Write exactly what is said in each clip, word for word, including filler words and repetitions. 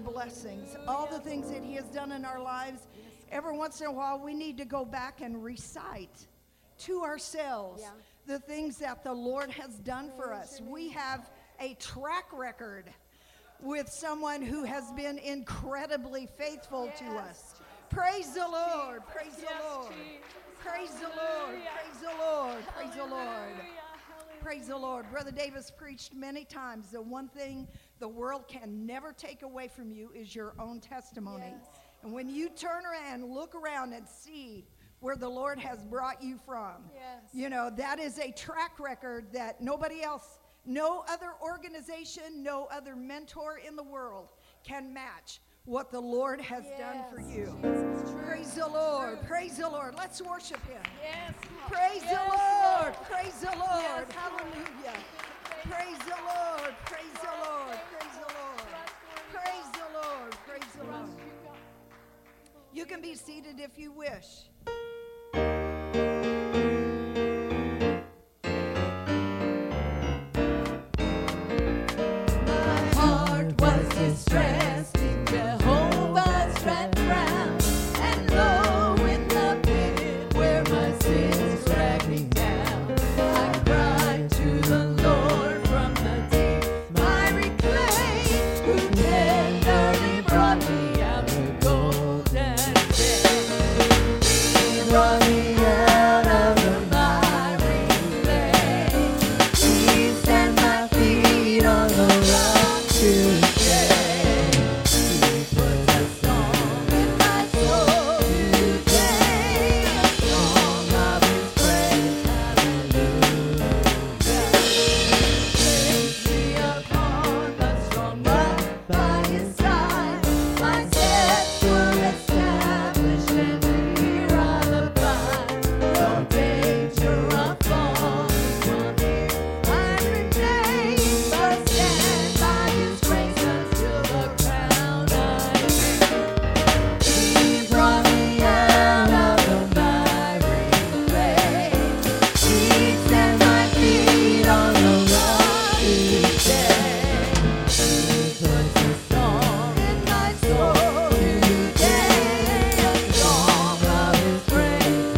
blessings, all the things that he has done in our lives. Every once in a while, we need to go back and recite to ourselves Yeah. the things that the Lord has done for us. We have a track record with someone who has been incredibly faithful to us. Praise the Lord. Praise the Lord. Praise the Lord. Praise the Lord. Praise the Lord. Praise the Lord. Brother Davis preached many times. The one thing the world can never take away from you is your own testimony. Yes. And when you turn around and look around and see where the Lord has brought you from, Yes. you know, that is a track record that nobody else, no other organization, no other mentor in the world can match what the Lord has Yes. done for you. Jesus, it's true. Praise the Lord. Praise the Lord. Let's worship him. Yes. Praise Yes, the Lord. Lord. Praise the Lord. Yes, Hallelujah. Praise the Lord. Praise the Lord. Praise the Lord. Praise the Lord. Praise the Lord. You can be seated if you wish. My heart was distressed in Jehovah's dread frown, and lo, in the pit where my sins dragged me down, I cried to the Lord from the deep miry clay, who tenderly brought me out to golden day. He brought me out of the miry clay. He set my feet on the rock to stay. He puts a song in my soul today, a song of His praise. Hallelujah. Place me upon the strong rock by His side. My steps were established, and here I abide. No danger of falling from here I remain, but stand by His grace until the crown I gain. He brought me out of the miry clay. He set my feet on the rock to stay. He puts a song in my soul today, a song of His praise.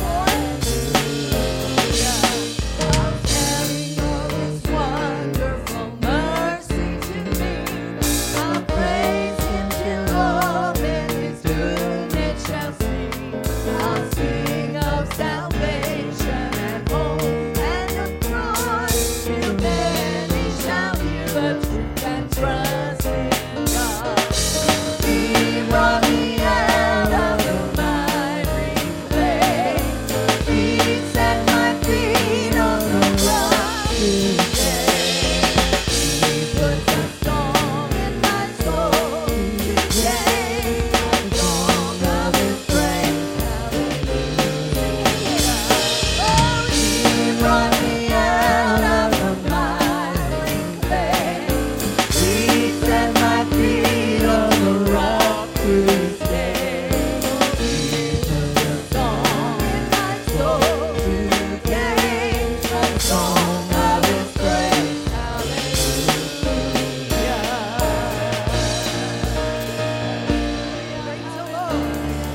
Hallelujah. I'll carry all His wonderful mercy to me. I'll praise Him till all men His goodness shall see. I'll sing of salvation and hope and of joy, till many shall hear the truth and trust in God. He brought me out of the miry clay. He set my feet on the rock today. He puts a song in my soul today, a song of His praise. Hallelujah. Oh, He brought me out of the miry clay. He set my feet on the rock to stay. He puts a song in my soul today, a song of His praise. Hallelujah. Praise the Lord.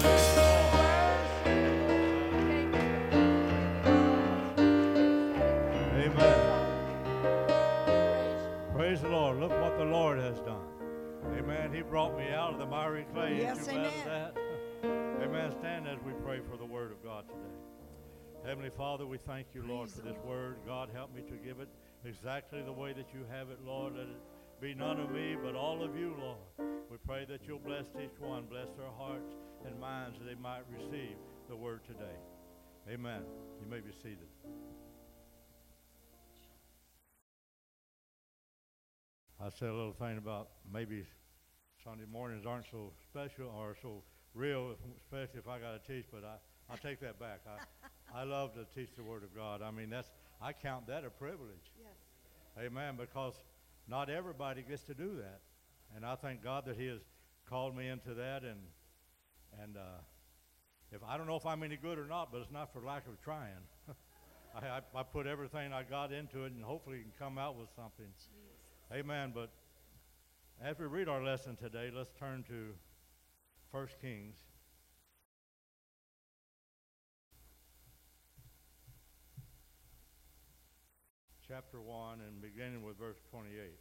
Amen. Praise the Lord. Look what the Lord has done. Amen. He brought me out of the miry clay. Ain't Yes, you glad of amen. that? Amen. Stand as we pray for the word of God today. Heavenly Father, we thank you, Lord, Praise for the this word. God, help me to give it exactly the way that you have it, Lord. Let it be none of me, but all of you, Lord. We pray that you'll bless each one, bless their hearts and minds, that they might receive the word today. Amen. You may be seated. I said a little thing about maybe Sunday mornings aren't so special or so real, especially if I got to teach, but I, I'll take that back. I, I love to teach the Word of God. I mean, that's I count that a privilege. Yes. Amen, because not everybody gets to do that. And I thank God that He has called me into that. And and uh, if I don't know if I'm any good or not, but it's not for lack of trying. I, I, I put everything I got into it, and hopefully it can come out with something. Jesus. Amen. But as we read our lesson today, let's turn to First Kings. Chapter one, and beginning with verse twenty-eight.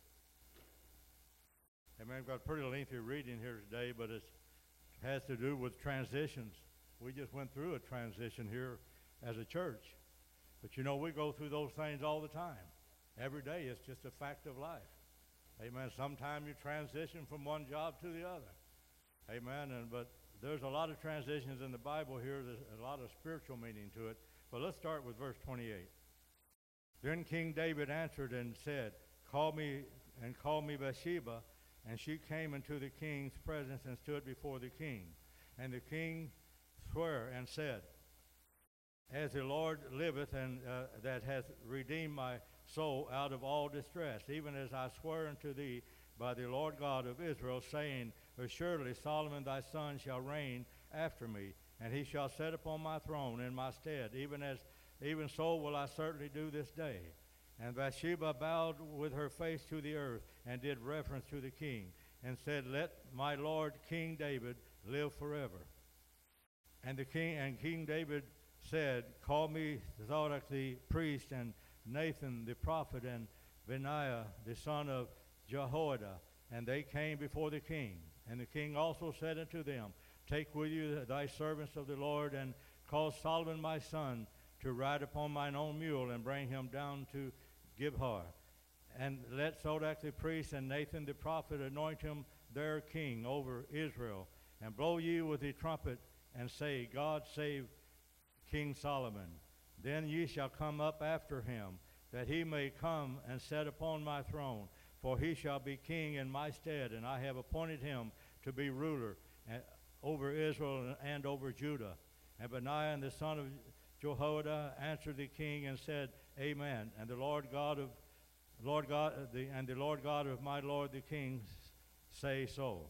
Amen. I've got a pretty lengthy reading here today, but it has to do with transitions. We just went through a transition here as a church. But you know, we go through those things all the time. Every day, it's just a fact of life. Amen. Sometimes you transition from one job to the other. Amen. And but there's a lot of transitions in the Bible here. There's a lot of spiritual meaning to it. But let's start with verse twenty-eight. Then King David answered and said, Call me, and call me Bathsheba. And she came into the king's presence and stood before the king. And the king swore and said, As the Lord liveth, and uh, that hath redeemed my soul out of all distress, even as I swear unto thee by the Lord God of Israel, saying, Assuredly Solomon thy son shall reign after me, and he shall sit upon my throne in my stead, even as even so will I certainly do this day. And Bathsheba bowed with her face to the earth, and did reverence to the king, and said, Let my lord King David live forever. And the king and King David said, Call me Zadok the priest, and Nathan the prophet, and Benaiah the son of Jehoiada. And they came before the king. And the king also said unto them, Take with you thy servants of the Lord, and cause Solomon my son to ride upon mine own mule, and bring him down to Gibhar. And let Zadok the priest and Nathan the prophet anoint him their king over Israel. And blow ye with the trumpet, and say, God save King Solomon. Then ye shall come up after him, that he may come and sit upon my throne. For he shall be king in my stead, and I have appointed him to be ruler over Israel and over Judah. And Benaiah the son of Jehoiada answered the king and said, Amen. And the Lord God of Lord God uh, the, and the Lord God of my Lord the king say so.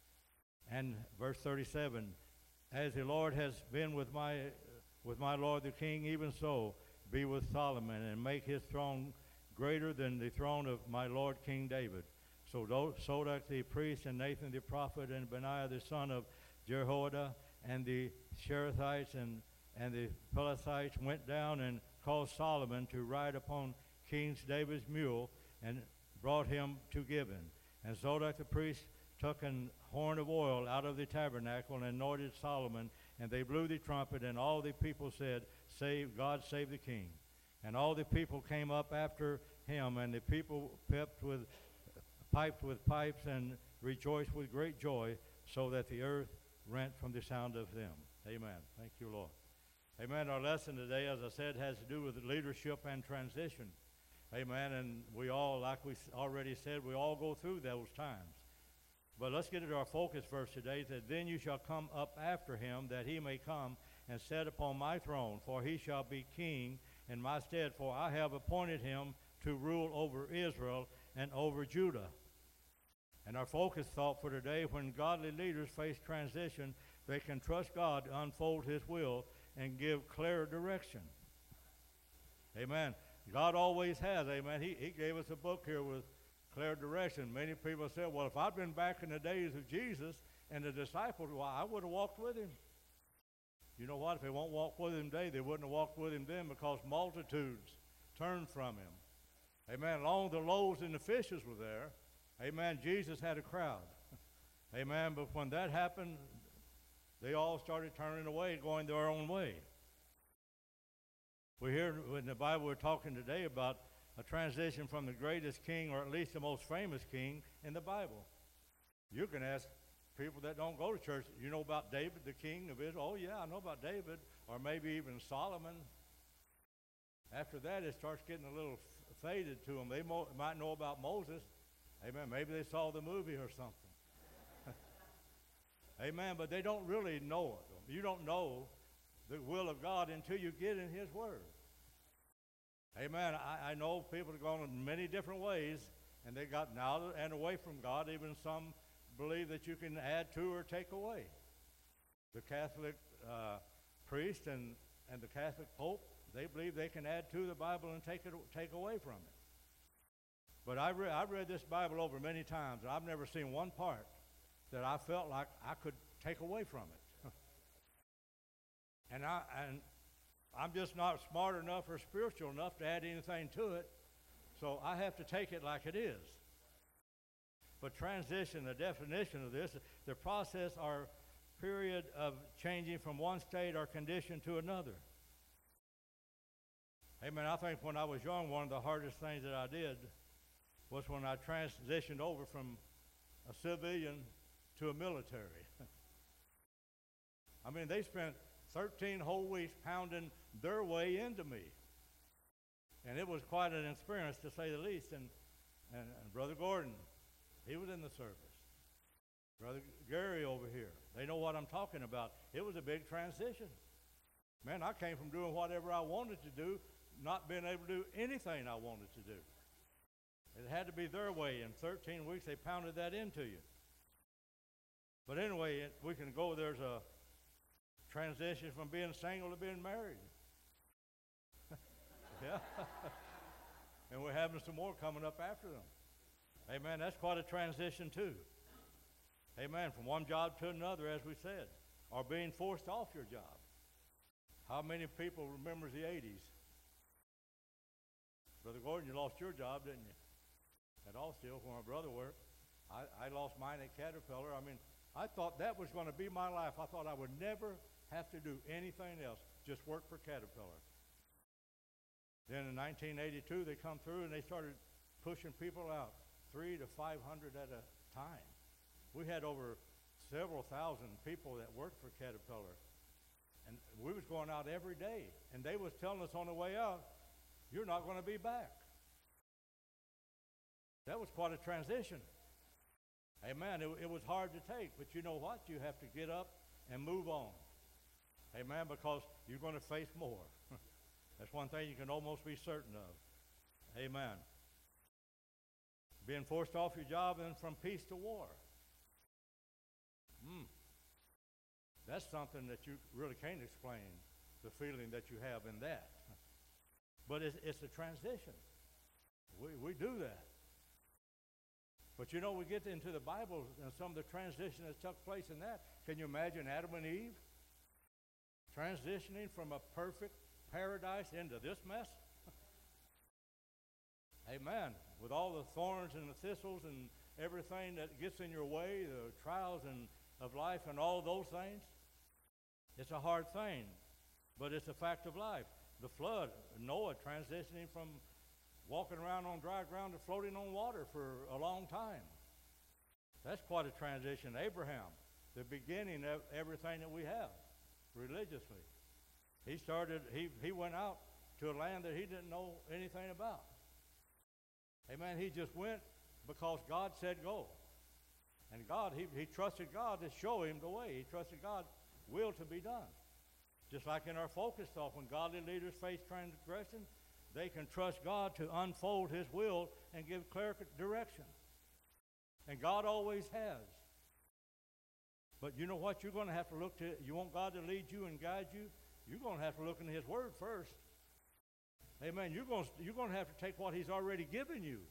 And verse thirty-seven, As the Lord has been with my uh, with my Lord the king, even so be with Solomon, and make his throne greater than the throne of my Lord King David. So Zadok the priest, and Nathan the prophet, and Benaiah the son of Jehoiada, and the Sherethites and and the Pelethites went down and caused Solomon to ride upon King David's mule, and brought him to Gibeon. And Zadok the priest took an horn of oil out of the tabernacle, and anointed Solomon, and they blew the trumpet, and all the people said, Save, God save the king. And all the people came up after him, and the people piped with, piped with pipes, and rejoiced with great joy, so that the earth rent from the sound of them. Amen. Thank you, Lord. Amen. Our lesson today, as I said, has to do with leadership and transition. Amen. And we all, like we already said, we all go through those times. But let's get to our focus verse today. That then you shall come up after him, that he may come and sit upon my throne. For he shall be king in my stead. For I have appointed him to rule over Israel and over Judah. And our focus thought for today, when godly leaders face transition, they can trust God to unfold his will and give clear direction. Amen. God always has. Amen. He, he gave us a book here with clear direction. Many people say, well, if I'd been back in the days of Jesus and the disciples, well, I would have walked with him. You know what? If they won't walk with him today, they wouldn't have walked with him then, because multitudes turned from him. Amen. Along the loaves and the fishes were there. Amen. Jesus had a crowd. Amen. But when that happened, they all started turning away, going their own way. We hear in the Bible, we're talking today about a transition from the greatest king, or at least the most famous king in the Bible. You can ask people that don't go to church, you know about David, the king of Israel? Oh, yeah, I know about David, or maybe even Solomon. After that, it starts getting a little f- faded to them. They mo- might know about Moses. Amen. Maybe they saw the movie or something. Amen. But they don't really know it. You don't know the will of God until you get in his word. Amen. I, I know people have gone in many different ways, and they got out and away from God. Even some believe that you can add to or take away. The Catholic uh, priest and, and the Catholic Pope, they believe they can add to the Bible and take it take away from it. But I, re- I read this Bible over many times, and I've never seen one part that I felt like I could take away from it. and I and I'm just not smart enough or spiritual enough to add anything to it, so I have to take it like it is. But transition, the definition of this, the process or period of changing from one state or condition to another. Amen. I think when I was young, one of the hardest things that I did was when I transitioned over from a civilian to a military. I mean, they spent thirteen whole weeks pounding their way into me. And it was quite an experience, to say the least. And, and, and Brother Gordon, he was in the service. Brother Gary over here, they know what I'm talking about. It was a big transition. Man, I came from doing whatever I wanted to do, not being able to do anything I wanted to do. It had to be their way. In thirteen weeks, they pounded that into you. But anyway, it, we can go, there's a transition from being single to being married. Yeah. And we're having some more coming up after them. Amen. That's quite a transition too. Amen. From one job to another, as we said, or being forced off your job. How many people remembers the eighties? Brother Gordon, you lost your job, didn't you? At Allsteel, where my brother worked. I, I lost mine at Caterpillar. I mean, I thought that was going to be my life. I thought I would never have to do anything else, just work for Caterpillar. Then in nineteen eighty-two, they come through and they started pushing people out, three to five hundred at a time. We had over several thousand people that worked for Caterpillar. And we was going out every day. And they was telling us on the way out, you're not going to be back. That was quite a transition. Amen. It, it was hard to take, but you know what? You have to get up and move on. Amen, because you're going to face more. That's one thing you can almost be certain of. Amen. Being forced off your job and from peace to war. Mm. That's something that you really can't explain, the feeling that you have in that. But it's, it's a transition. We, we do that. But you know, we get into the Bible and some of the transition that took place in that. Can you imagine Adam and Eve transitioning from a perfect paradise into this mess? Amen. With all the thorns and the thistles and everything that gets in your way, the trials and of life and all those things, it's a hard thing, but it's a fact of life. The flood, Noah transitioning from walking around on dry ground to floating on water for a long time. That's quite a transition. Abraham, the beginning of everything that we have religiously. He started, he, he went out to a land that he didn't know anything about. Amen. He just went because God said go. And God, he, he trusted God to show him the way. He trusted God's will to be done. Just like in our focus talk, when godly leaders face transgression, they can trust God to unfold his will and give clear direction. And God always has. But you know what? You're going to have to look to, you want God to lead you and guide you? You're going to have to look into his word first. Amen. You're going to, you're going to have to take what he's already given you.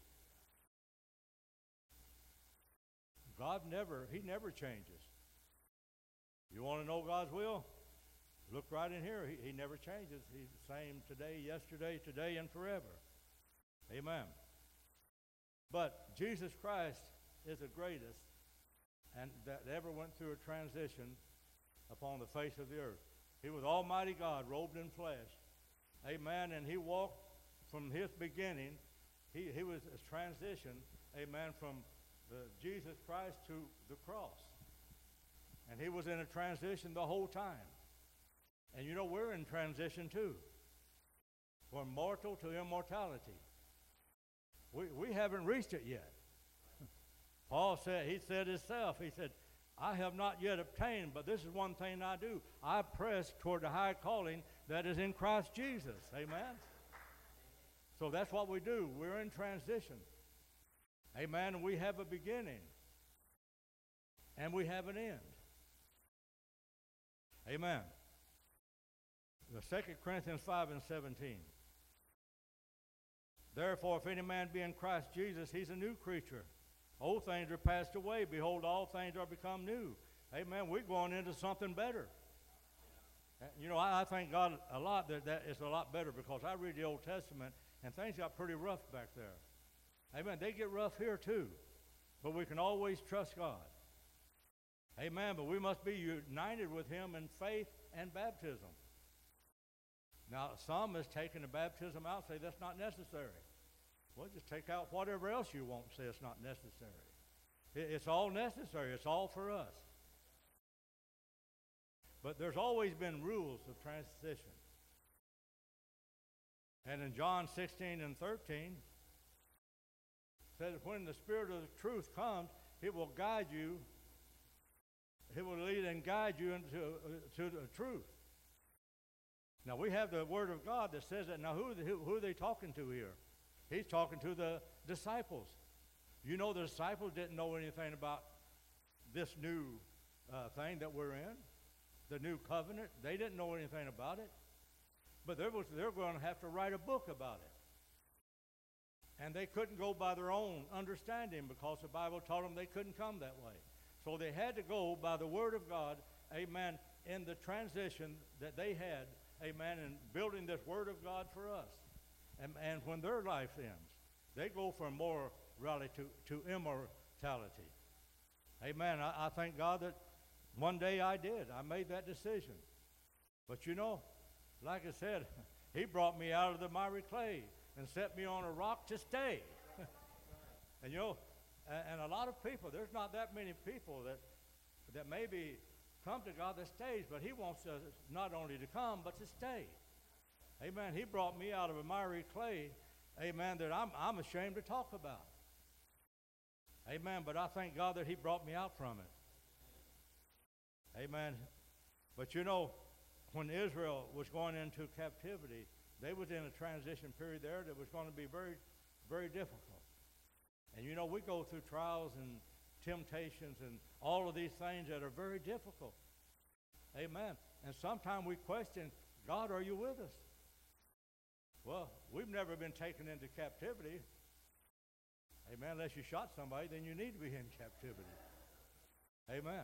God never, he never changes. You want to know God's will? Look right in here. He, he never changes. He's the same today, yesterday, today, and forever. Amen. But Jesus Christ is the greatest and that ever went through a transition upon the face of the earth. He was Almighty God, robed in flesh. Amen. And he walked from his beginning. He, he was a transition, amen, from the Jesus Christ to the cross. And he was in a transition the whole time. And you know, we're in transition too. From mortal to immortality. We, we haven't reached it yet. Paul said, he said himself, he said, I have not yet obtained, but this is one thing I do. I press toward the high calling that is in Christ Jesus. Amen? So that's what we do. We're in transition. Amen? And we have a beginning. And we have an end. Amen. The Second Corinthians five and seventeen. Therefore, if any man be in Christ Jesus, he's a new creature. Old things are passed away. Behold, all things are become new. Amen. We're going into something better. You know, I, I thank God a lot that, that it's a lot better, because I read the Old Testament and things got pretty rough back there. Amen. They get rough here too, but we can always trust God. Amen. But we must be united with him in faith and baptism. Now, some is taking the baptism out, say that's not necessary. Well, just take out whatever else you want and say it's not necessary. It, it's all necessary. It's all for us. But there's always been rules of transition. And in John sixteen and thirteen, it says when the Spirit of the truth comes, it will guide you. It will lead and guide you into uh, to the truth. Now, we have the Word of God that says that. Now, who, who, who are they talking to here? He's talking to the disciples. You know, the disciples didn't know anything about this new uh, thing that we're in, the new covenant. They didn't know anything about it. But they was, they're going to have to write a book about it. And they couldn't go by their own understanding, because the Bible told them they couldn't come that way. So they had to go by the Word of God, amen, in the transition that they had, amen, in building this Word of God for us. And, and when their life ends, they go from morality to, to immortality. Amen. I, I thank God that one day I did. I made that decision. But you know, like I said, he brought me out of the miry clay and set me on a rock to stay. And you know, and, and a lot of people, there's not that many people that, that maybe come to God that stays, but he wants us not only to come, but to stay. Amen. He brought me out of a miry clay, amen, that I'm, I'm ashamed to talk about. Amen. But I thank God that he brought me out from it. Amen. But you know, when Israel was going into captivity, they was in a transition period there that was going to be very, very difficult. And you know, we go through trials and temptations and all of these things that are very difficult. Amen. And sometimes we question, God, are you with us? Well, we've never been taken into captivity. Amen. Unless you shot somebody, then you need to be in captivity. Amen.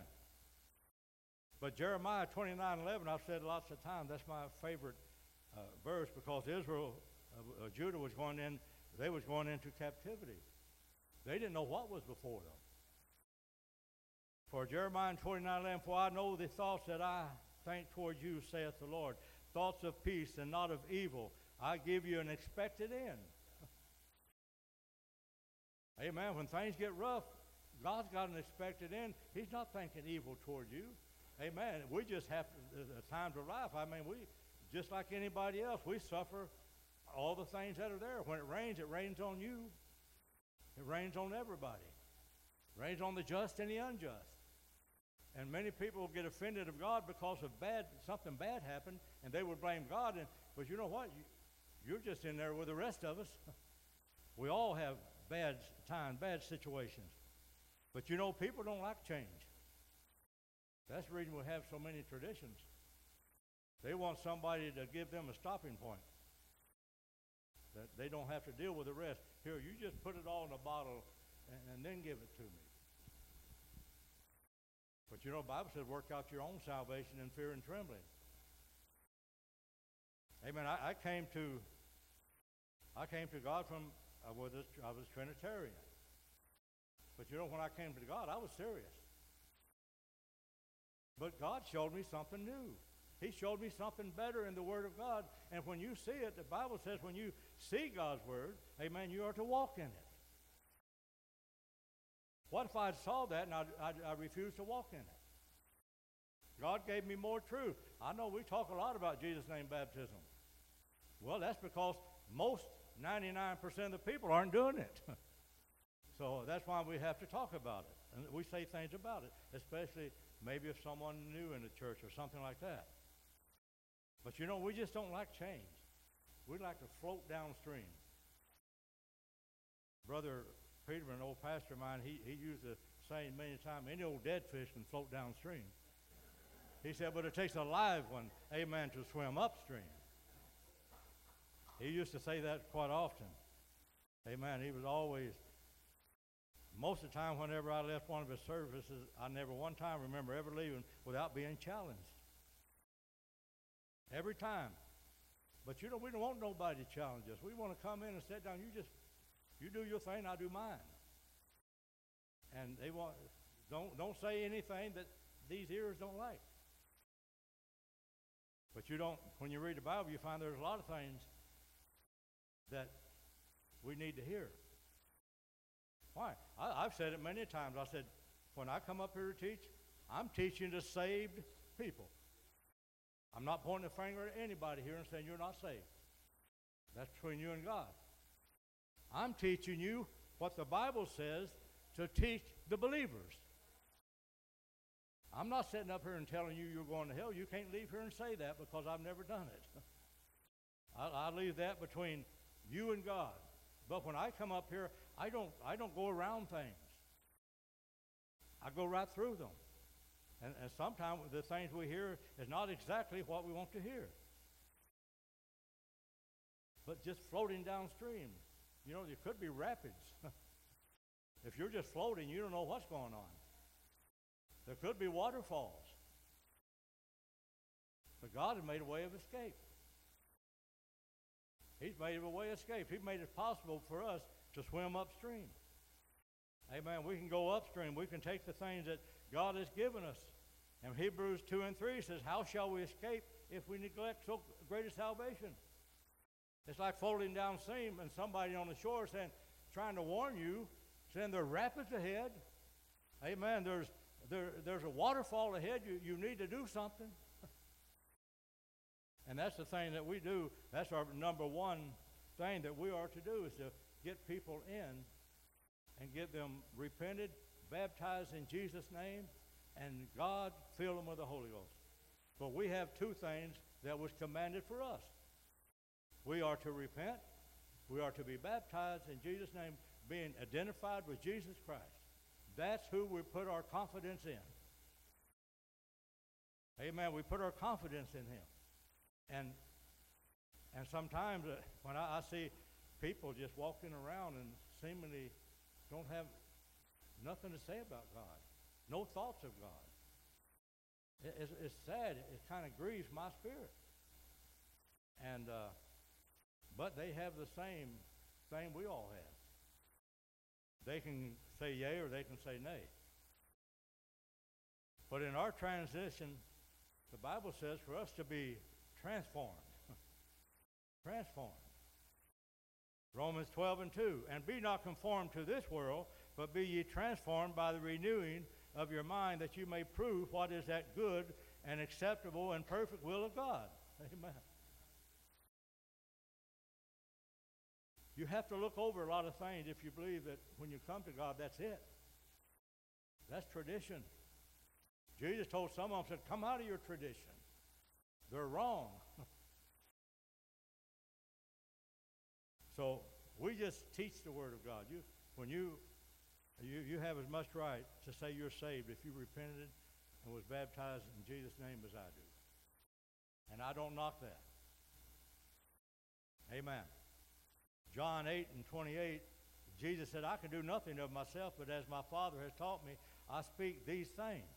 But Jeremiah twenty-nine eleven, I've said lots of times, that's my favorite uh, verse, because Israel, uh, uh, Judah was going in, they was going into captivity. They didn't know what was before them. For Jeremiah twenty-nine eleven, for I know the thoughts that I think toward you, saith the Lord, thoughts of peace and not of evil. I give you an expected end. Amen. When things get rough, God's got an expected end. He's not thinking evil toward you. Amen. We just have to, the times of life, I mean, we, just like anybody else, we suffer all the things that are there. When it rains, it rains on you. It rains on everybody. It rains on the just and the unjust. And many people get offended of God because of bad, something bad happened, and they would blame God. And, but you know what? You, you're just in there with the rest of us. We all have bad times, bad situations. But you know, people don't like change. That's the reason we have so many traditions. They want somebody to give them a stopping point, that they don't have to deal with the rest. Here, you just put it all in a bottle and, and then give it to me. But you know, the Bible says, work out your own salvation in fear and trembling. Amen. I, I came to, I came to God from, I was, a, I was Trinitarian. But you know, when I came to God, I was serious. But God showed me something new. He showed me something better in the Word of God. And when you see it, the Bible says when you see God's Word, amen, you are to walk in it. What if I saw that and I, I, I refused to walk in it? God gave me more truth. I know we talk a lot about Jesus' name baptism. Well, that's because most ninety-nine percent of the people aren't doing it. So that's why we have to talk about it. And we say things about it, especially maybe if someone new in the church or something like that. But you know, we just don't like change. We like to float downstream. Brother Peter, an old pastor of mine, he, he used the saying many times, any old dead fish can float downstream. He said, but it takes a live one, amen, to swim upstream. He used to say that quite often. Amen. He was always, most of the time whenever I left one of his services, I never one time remember ever leaving without being challenged. Every time. But you know, we don't want nobody to challenge us. We want to come in and sit down. You just, you do your thing, I do mine. And they want, don't, don't say anything that these ears don't like. But you don't, when you read the Bible, you find there's a lot of things that we need to hear. Why? I, I've said it many times. I said, when I come up here to teach, I'm teaching to saved people. I'm not pointing a finger at anybody here and saying you're not saved. That's between you and God. I'm teaching you what the Bible says to teach the believers. I'm not sitting up here and telling you you're going to hell. You can't leave here and say that because I've never done it. I, I leave that between you and God. But when I come up here, I don't, I don't go around things. I go right through them. And, and sometimes the things we hear is not exactly what we want to hear. But just floating downstream. You know, there could be rapids. If you're just floating, you don't know what's going on. There could be waterfalls. But God has made a way of escape. He's made a way of escape. He made it possible for us to swim upstream. Amen. We can go upstream. We can take the things that God has given us. And Hebrews two and three says, how shall we escape if we neglect so great a salvation? It's like floating downstream and somebody on the shore saying, trying to warn you, saying there are rapids ahead. Amen. There's there, there's a waterfall ahead. You, you need to do something. And that's the thing that we do. That's our number one thing that we are to do, is to get people in and get them repented, baptized in Jesus' name, and God fill them with the Holy Ghost. But we have two things that was commanded for us. We are to repent. We are to be baptized in Jesus' name, being identified with Jesus Christ. That's who we put our confidence in. Amen. We put our confidence in him. And and sometimes uh, when I, I see people just walking around and seemingly don't have nothing to say about God, no thoughts of God. It, it's, it's sad. It kind of grieves my spirit. And uh, but they have the same thing we all have. They can say yea or they can say nay. But in our transition, the Bible says for us to be transformed. Transformed. Romans twelve and two. And be not conformed to this world, but be ye transformed by the renewing of your mind, that you may prove what is that good and acceptable and perfect will of God. Amen. You have to look over a lot of things if you believe that when you come to God, that's it. That's tradition. Jesus told some of them, said, come out of your tradition. They're wrong. So we just teach the Word of God. You, when you, you, you have as much right to say you're saved if you repented and was baptized in Jesus' name as I do. And I don't knock that. Amen. John eight and twenty-eight, Jesus said, I can do nothing of myself, but as my Father has taught me, I speak these things.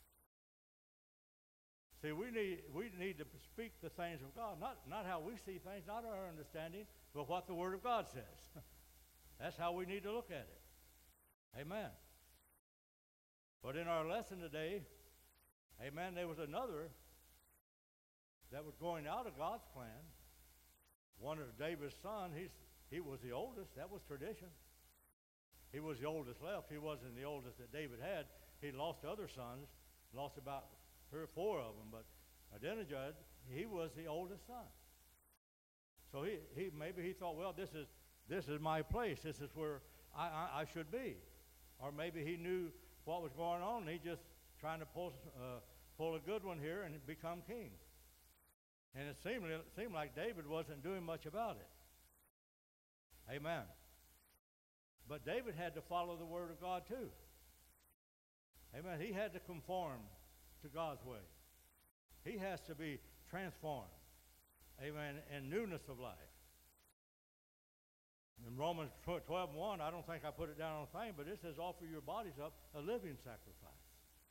See, we need, we need to speak the things of God, not, not how we see things, not our understanding, but what the Word of God says. That's how we need to look at it. Amen. But in our lesson today, amen, there was another that was going out of God's plan. One of David's sons, he's, he was the oldest. That was tradition. He was the oldest left. He wasn't the oldest that David had. He lost other sons, lost about three or four of them, but Adonijah, he was the oldest son. So he, he maybe he thought, well, this is this is my place. This is where I, I, I should be. Or maybe he knew what was going on. And he just trying to pull uh, pull a good one here and become king. And it seemed it seemed like David wasn't doing much about it. Amen. But David had to follow the word of God too. Amen. He had to conform to God's way. He has to be transformed. Amen. In newness of life. In Romans twelve and one, I don't think I put it down on the thing, but it says offer your bodies up a living sacrifice.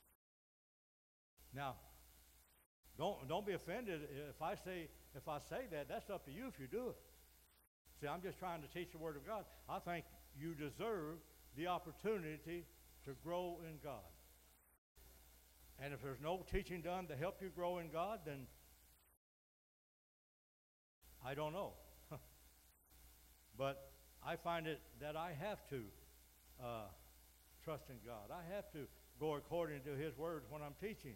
Now, don't don't be offended if I say if I say that. That's up to you if you do it. See, I'm just trying to teach the Word of God. I think you deserve the opportunity to grow in God. And if there's no teaching done to help you grow in God, then I don't know. But I find it that I have to uh, trust in God. I have to go according to His words when I'm teaching.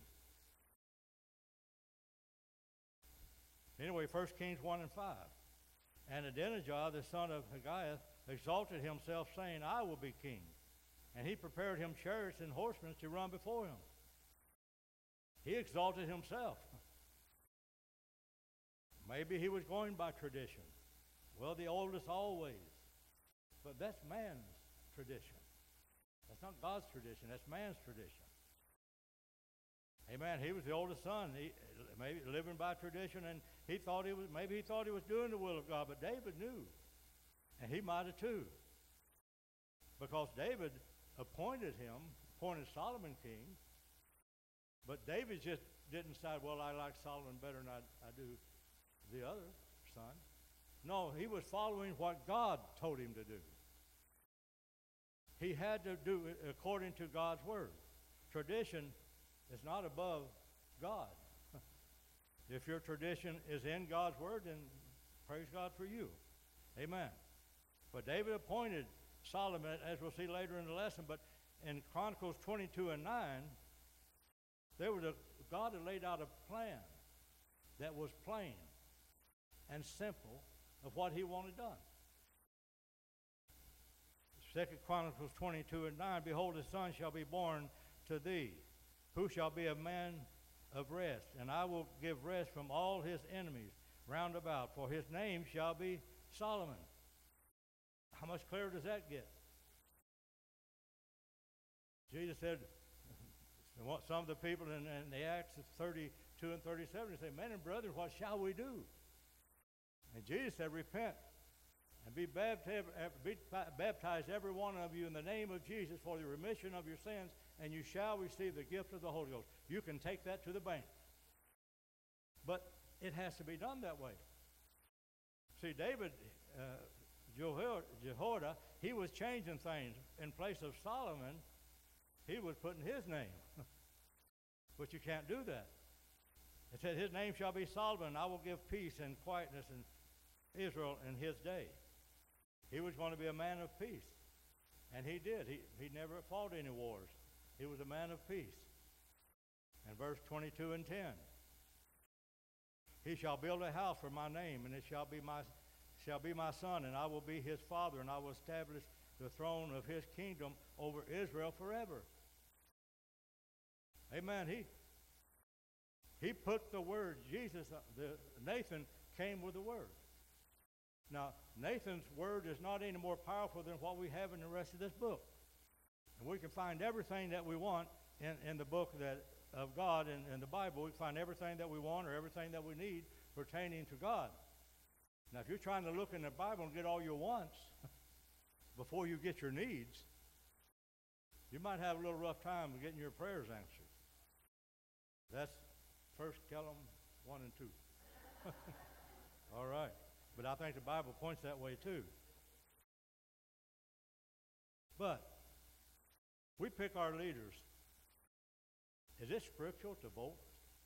Anyway, First Kings one and five. And Adonijah, the son of Haggith, exalted himself, saying, I will be king. And he prepared him chariots and horsemen to run before him. He exalted himself. Maybe he was going by tradition. Well, the oldest always. But that's man's tradition. That's not God's tradition. That's man's tradition. Amen. He was the oldest son. He maybe living by tradition, and he thought he was maybe he thought he was doing the will of God, but David knew. And he might have too. Because David appointed him, appointed Solomon king, but David just didn't decide, well, I like Solomon better than I, I do the other son. No, he was following what God told him to do. He had to do it according to God's word. Tradition is not above God. If your tradition is in God's word, then praise God for you. Amen. But David appointed Solomon, as we'll see later in the lesson, but in Chronicles twenty-two and nine, there was a, God had laid out a plan that was plain and simple of what he wanted done. Second Chronicles twenty-two and nine, behold, a son shall be born to thee, who shall be a man of rest, and I will give rest from all his enemies round about, for his name shall be Solomon. How much clearer does that get? Jesus said, some of the people in, in the Acts thirty-two and thirty-seven, they say, men and brethren, what shall we do? And Jesus said, repent and be baptized, be baptized every one of you in the name of Jesus for the remission of your sins, and you shall receive the gift of the Holy Ghost. You can take that to the bank. But it has to be done that way. See, David, uh, Jehoiada, he was changing things. In place of Solomon, he was putting his name. But you can't do that. It said, his name shall be Solomon. I will give peace and quietness in Israel in his day. He was going to be a man of peace. And he did. He, he never fought any wars. He was a man of peace. And verse twenty-two and ten. He shall build a house for my name, and it shall be my shall be my son, and I will be his father, and I will establish the throne of his kingdom over Israel forever. Amen. He he put the word. Jesus, uh, the, Nathan came with the word. Now, Nathan's word is not any more powerful than what we have in the rest of this book. And we can find everything that we want in, in the book that of God in, in the Bible. We can find everything that we want or everything that we need pertaining to God. Now, if you're trying to look in the Bible and get all your wants before you get your needs, you might have a little rough time with getting your prayers answered. That's First Kellum one and two. All right. But I think the Bible points that way too. But we pick our leaders. Is it scriptural to vote?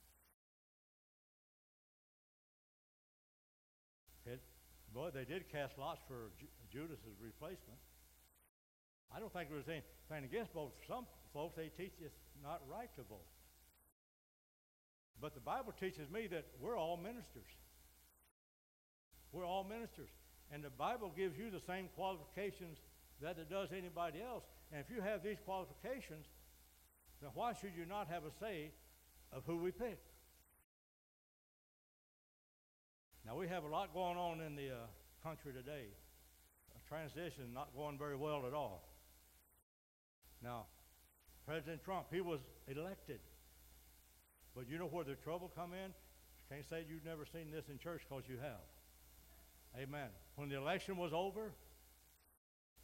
It, boy, they did cast lots for Ju- Judas's replacement. I don't think there was anything against votes. For some folks, they teach it's not right to vote. But the Bible teaches me that we're all ministers. We're all ministers. And the Bible gives you the same qualifications that it does anybody else. And if you have these qualifications, then why should you not have a say of who we pick? Now, we have a lot going on in the uh, country today. A transition not going very well at all. Now, President Trump, he was elected. But you know where the trouble come in? Can't say you've never seen this in church because you have. Amen. When the election was over,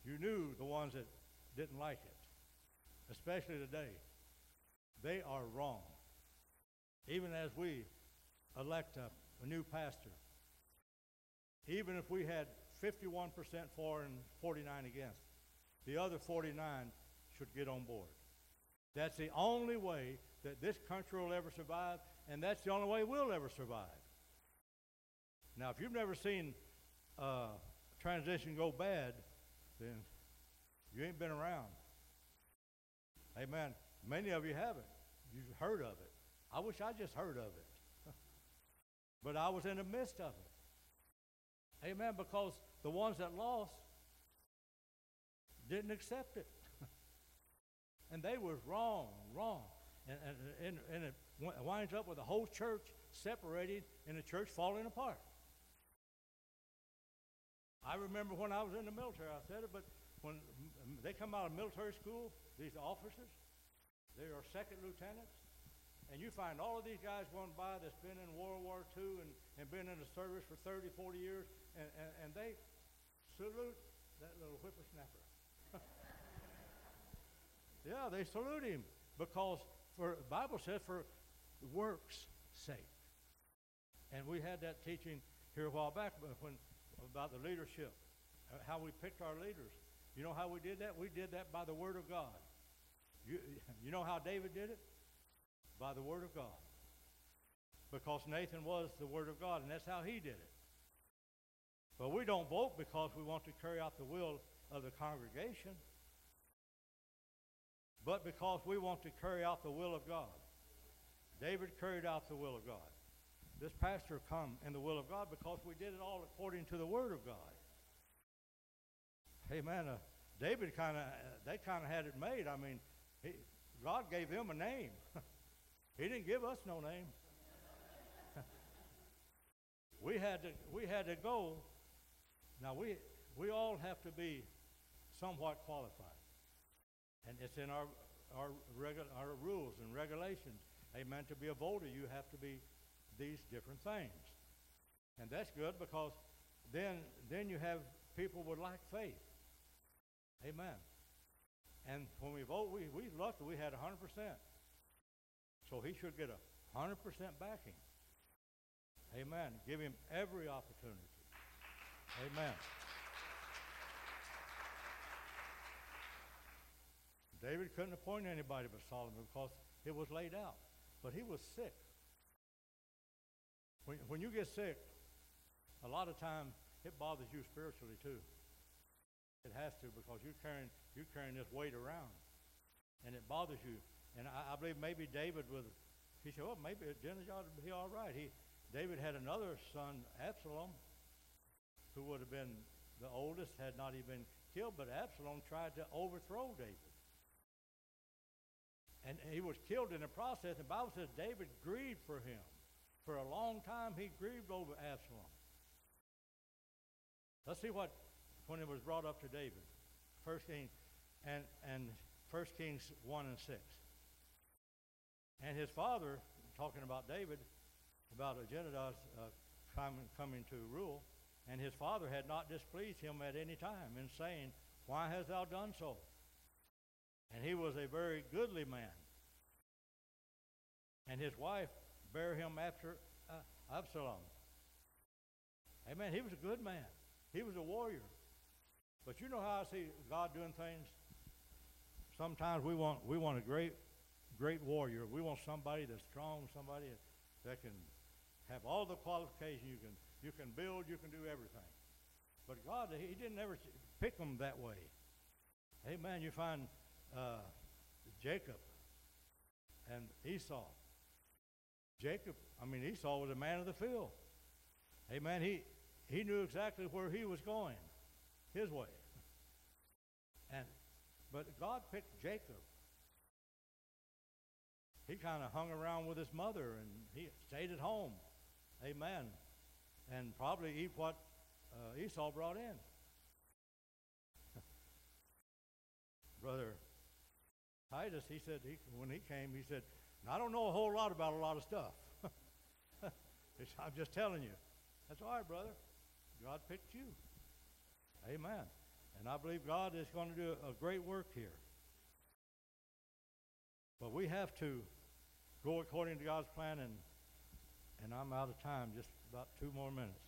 you knew the ones that didn't like it, especially today. They are wrong. Even as we elect a, a new pastor, even if we had fifty-one percent for and forty-nine against, the other forty-nine should get on board. That's the only way that this country will ever survive, and that's the only way we'll ever survive. Now, if you've never seen uh, transition go bad, then you ain't been around. Amen. Many of you haven't. You've heard of it. I wish I just heard of it. But I was in the midst of it. Amen. Because the ones that lost didn't accept it. And they was wrong, wrong. And, and, and, and it winds up with the whole church separated and the church falling apart. I remember when I was in the military, I said it, but when they come out of military school, these officers, they are second lieutenants, and you find all of these guys going by that's been in World War Two and, and been in the service for thirty, forty years, and, and, and they salute that little whippersnapper. Yeah, they salute him because for the Bible says for works' sake. And we had that teaching here a while back when about the leadership, uh, how we picked our leaders. You know how we did that? We did that by the Word of God. You, you know how David did it? By the Word of God. Because Nathan was the Word of God, and that's how he did it. But we don't vote because we want to carry out the will of the congregation, but because we want to carry out the will of God. David carried out the will of God. This pastor come in the will of God because we did it all according to the Word of God. Amen. Uh, David kind of, uh, they kind of had it made. I mean, he, God gave him a name. He didn't give us no name. we had to, we had to go. Now we, we all have to be somewhat qualified. And it's in our our, regu- our rules and regulations. Amen. To be a voter, you have to be these different things. And that's good because then then you have people with lack faith. Amen. And when we vote, we, we lucky we had one hundred percent. So he should get a one hundred percent backing. Amen. Give him every opportunity. Amen. David couldn't appoint anybody but Solomon because it was laid out. But he was sick. When, when you get sick, a lot of time it bothers you spiritually too. It has to because you're carrying, you're carrying this weight around. And it bothers you. And I, I believe maybe David was, he said, well, maybe Adonijah would be all right. He, David had another son, Absalom, who would have been the oldest, had not even been killed, but Absalom tried to overthrow David. And he was killed in the process. The Bible says David grieved for him. For a long time, he grieved over Absalom. Let's see what, when it was brought up to David. First Kings and, and First Kings one and six. And his father, talking about David, about Adonijah's uh, coming, coming to rule, and his father had not displeased him at any time in saying, why hast thou done so? And he was a very goodly man. And his wife bare him after uh, Absalom. Amen. He was a good man. He was a warrior. But you know how I see God doing things? Sometimes we want we want a great, great warrior. We want somebody that's strong, somebody that can have all the qualifications. You can you can build, you can do everything. But God, He didn't ever pick them that way. Amen. You find uh, Jacob and Esau. Jacob, I mean Esau was a man of the field. Amen. He he knew exactly where he was going, his way. And but God picked Jacob. He kind of hung around with his mother and he stayed at home. Amen. And probably eat what uh, Esau brought in. Brother Titus, he said, he, when he came, he said, I don't know a whole lot about a lot of stuff. I'm just telling you. That's all right, brother. God picked you. Amen. And I believe God is going to do a great work here. But we have to go according to God's plan, and, and I'm out of time, just about two more minutes.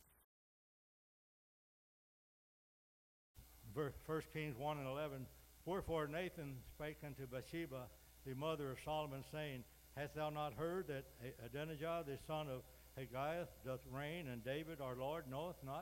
First Kings one and eleven, wherefore Nathan spake unto Bathsheba, the mother of Solomon, saying, hast thou not heard that Adonijah, the son of Haggith, doth reign, and David our Lord knoweth not?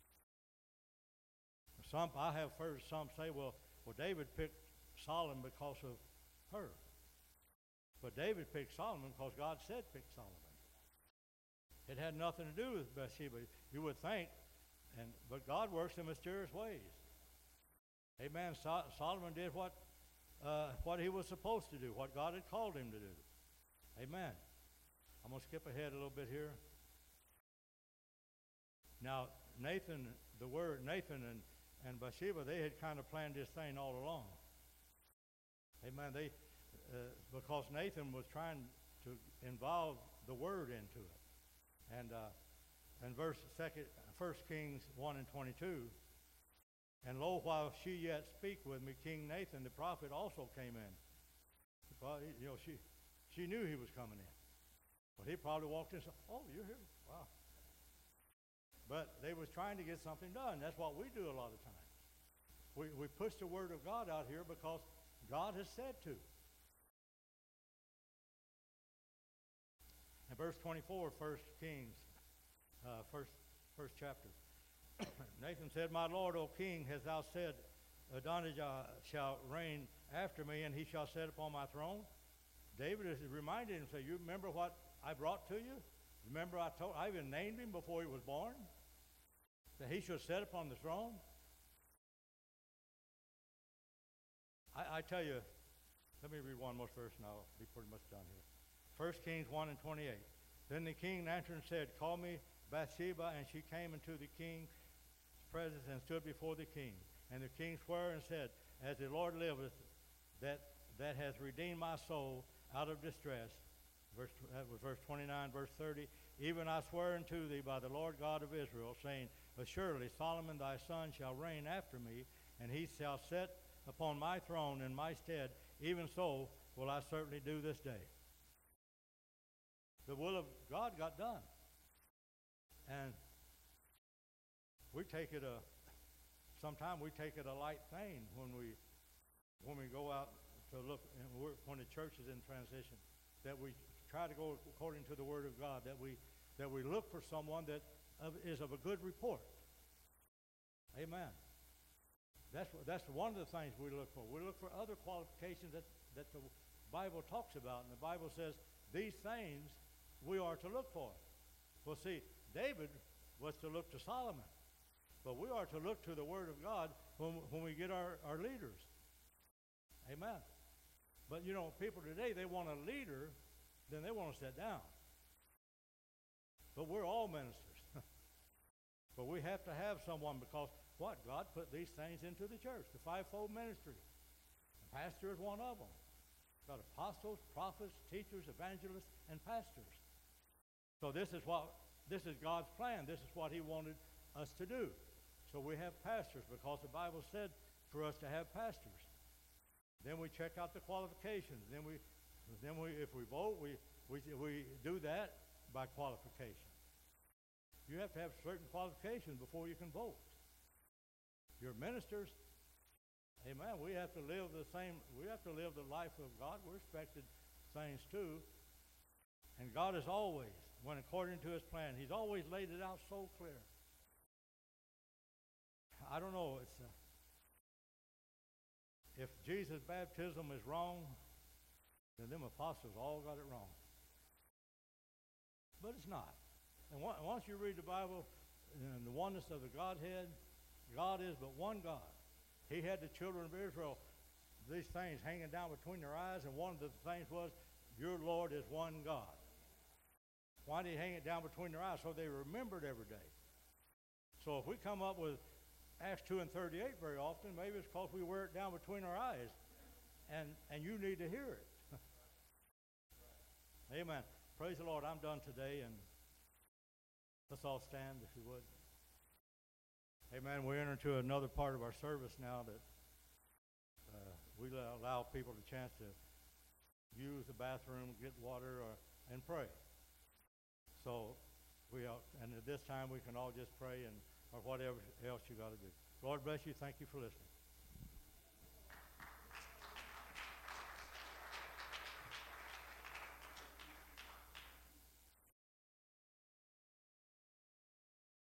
Some I have heard some say, well, well, David picked Solomon because of her. But David picked Solomon because God said pick Solomon. It had nothing to do with Bathsheba. You would think, and but God works in mysterious ways. Amen. So, Solomon did what uh, what he was supposed to do, what God had called him to do. Amen. I'm going to skip ahead a little bit here. Now, Nathan, the word Nathan and, and Bathsheba, they had kind of planned this thing all along. Amen. They, uh, because Nathan was trying to involve the word into it. And uh, in verse second, First Kings one and twenty-two, and lo, while she yet speak with me, King Nathan the prophet also came in. Probably, you know, she she knew he was coming in. But he probably walked in and said, oh, you're here? Wow. But they was trying to get something done. That's what we do a lot of times. We, we push the word of God out here because God has said to. In verse twenty-four, First Kings, uh, first, first chapter. Nathan said, my Lord, O King, hast thou said, Adonijah shall reign after me, and he shall sit upon my throne? David is reminded him, say, you remember what I brought to you? Remember I told, I even named him before he was born? That he should sit upon the throne? I, I tell you, let me read one more verse and I'll be pretty much done here. First Kings one and twenty-eight. Then the king answered and said, call me Bathsheba, and she came into the king's presence and stood before the king. And the king swore and said, as the Lord liveth, that that has redeemed my soul out of distress. Verse, that was verse twenty-nine, verse thirty. Even I swear unto thee by the Lord God of Israel, saying, assuredly Solomon thy son shall reign after me, and he shall sit upon my throne in my stead. Even so will I certainly do this day. The will of God got done. And we take it a, sometimes we take it a light thing when we when we go out to look, and we're, when the church is in transition, that we try to go according to the Word of God, that we that we look for someone that of, is of a good report. Amen. That's that's one of the things we look for. We look for other qualifications that, that the Bible talks about, and the Bible says these things we are to look for. Well, see, David was to look to Solomon, but we are to look to the Word of God when, when we get our, our leaders. Amen. But, you know, people today, they want a leader, then they want to sit down. But we're all ministers. But we have to have someone because, what? God put these things into the church, the fivefold ministry. The pastor is one of them. Got apostles, prophets, teachers, evangelists, and pastors. So this is what this is God's plan. This is what he wanted us to do. So we have pastors because the Bible said for us to have pastors. Then we check out the qualifications. Then we, then we, if we vote, we we we do that by qualification. You have to have certain qualifications before you can vote. Your ministers, amen. We have to live the same. We have to live the life of God. We're expected things too. And God is always, when according to his plan, he's always laid it out so clear. I don't know, it's uh, if Jesus' baptism is wrong, then them apostles all got it wrong. But it's not. And once you read the Bible and the oneness of the Godhead, God is but one God. He had the children of Israel, these things hanging down between their eyes, and one of the things was, your Lord is one God. Why did he hang it down between their eyes? So they remembered every day. So if we come up with Acts two and thirty-eight very often, maybe it's because we wear it down between our eyes, and, and you need to hear it. Amen. Praise the Lord. I'm done today, and let's all stand if you would. Amen. We're entering to another part of our service now that uh, we allow people the chance to use the bathroom, get water, or, and pray. So we are, and at this time we can all just pray and or whatever else you got to do. Lord bless you. Thank you for listening.